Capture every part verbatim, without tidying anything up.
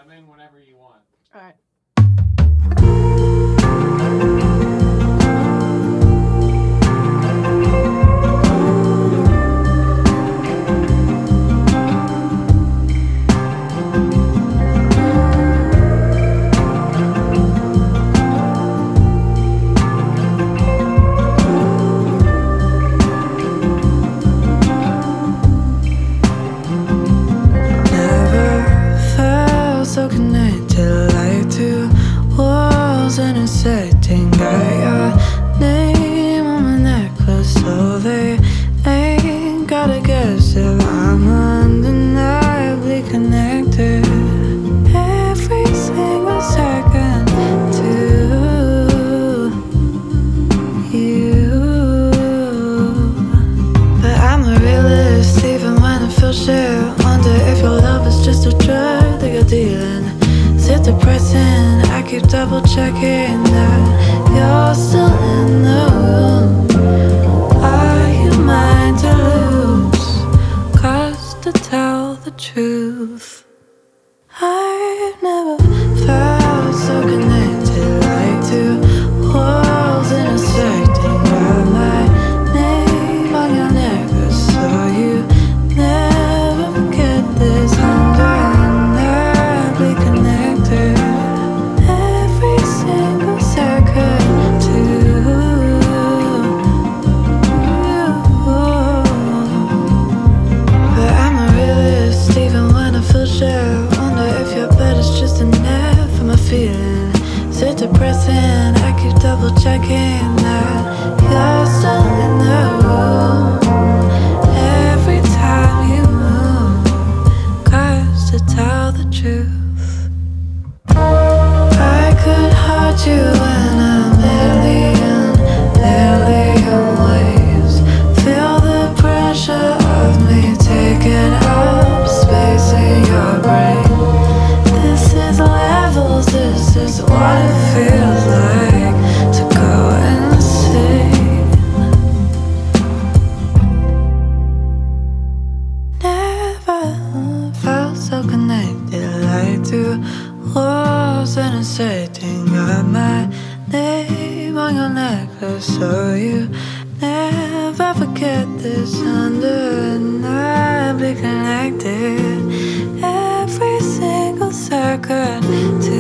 I'm in whenever you want. All right. Never felt so connected like two walls in a setting. Got your name on my necklace, so they ain't gotta guess if I'm undeniably connected. Every single second to you. But I'm a realist even when I feel shit. Wonder if your love is just a drug that you're dealing. Is it depressing? I keep double checking that you're still in the room. Are you mine to lose? Cause to tell the truth, I've never felt so connected like two worlds intersecting. Got my name on your necklace, so you never forget this. Undeniably connected. Every single second to you. But I'm a realist even when I feel shit. Wonder if your bed is just a net for my feeling. Is it depressing? I keep double checking that you're still in the room. Every time you move, cause to tell the truth, I could hurt you in a million, million ways. Feel the pressure of me taking up space in your brain. This is levels, this is what it feels like to go insane. Never felt so connected like two walls in a setting. Got my name on your necklace, so you never forget this. Undeniably connected. Every single second to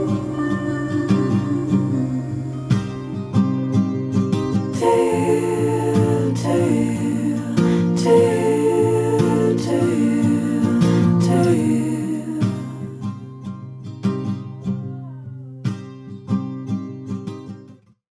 you.